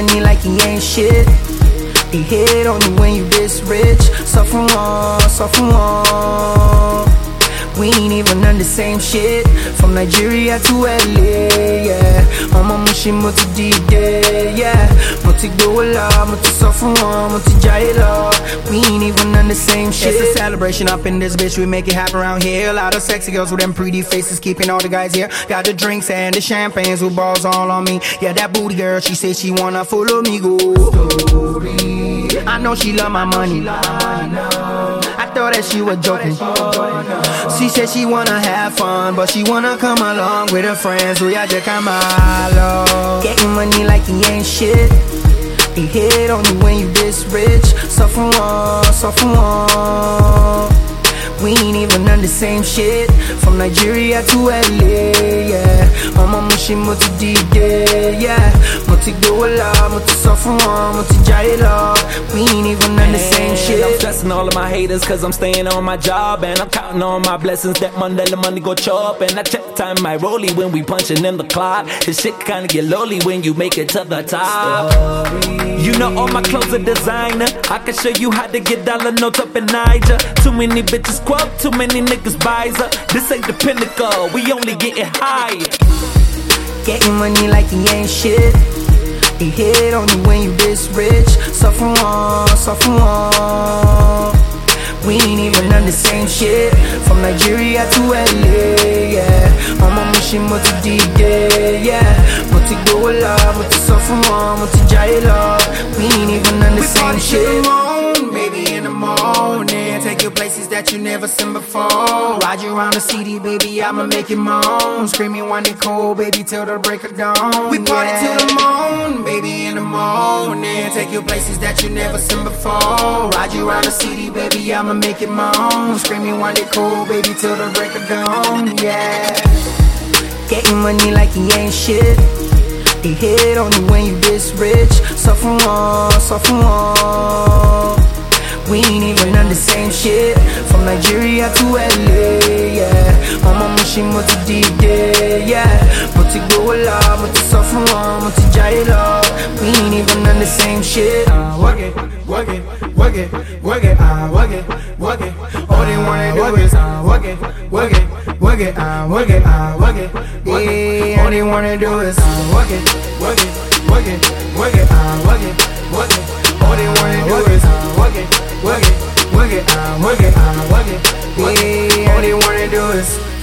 money like he ain't shit. He hit on you when you this rich. Suffer on. We ain't even on the same shit. From Nigeria to LA, yeah. Ọmọ Mushin mo ti dìde, yeah. Mo ti gbówó lọ, mo ti sọ fún wọn, mo ti jayé lọ. We ain't even on the same shit. It's a celebration up in this bitch, we make it happen around here. A lot of sexy girls with them pretty faces, keeping all the guys here. Got the drinks and the champagnes with balls all on me. Yeah, that booty girl, she said she wanna follow me, go. I know she love my money. I thought that she was joking. She said she wanna have fun, but she wanna come along with her friends. We are just come along. Getting money like he ain't shit. He hit on you when you this rich. Suffer on. We ain't even on the same shit. From Nigeria to LA, yeah. Ọmọ Mushin mo ti dìde, yeah. Mo ti gbówó lọ, mo ti sọ fún wọn, mo ti jayé lọ. We ain't even on the same shit. I'm stressing all of my haters cause I'm staying on my job. And I'm counting on my blessings that Monday the money go chop. And I check time my rollie when we punching in the clock. This shit kinda get lowly when you make it to the top. You know all my clothes are designer. I can show you how to get dollar notes up in Niger. Too many bitches quote, too many niggas buys up. This ain't the pinnacle, we only getting higher. Getting money like he ain't shit. He hit on you when you this rich. Suffer on. We ain't even on the same shit. From Nigeria to LA, yeah. Ọmọ Mushin mo ti dìde, yeah. Mo ti gbówó lọ, mo ti sọ fún wọn, mo ti jayé lọ. We ain't even on the same shit. Maybe in the morning, take you places that you never seen before. Ride you around the city, baby, I'ma make you moan. Screaming one day cold, baby, till the break of dawn. We party till the moon, baby, in the morning. Take you places that you never seen before. Ride you around the city, baby, I'ma make you moan. Screaming one day cold, baby, till the break of dawn, yeah. Getting money like he ain't shit. He hit on you when you this rich. Suffer on. We ain't even on the same shit. From Nigeria to LA, yeah. Ọmọ Mushin mo ti dìde, yeah. Mo ti gbówó lọ, mo ti sọ fún wọn, mo ti jayé lọ. We ain't even on the same shit. Work it, work it, work it, work it, work it, work it. All they wanna do is work it, work it, work it, work it, work it, work it. All they wanna do is work it, work it, work it, work it, work it, work it. All they wanna do is work it, work it, work it, work it, work it. All they wanna do is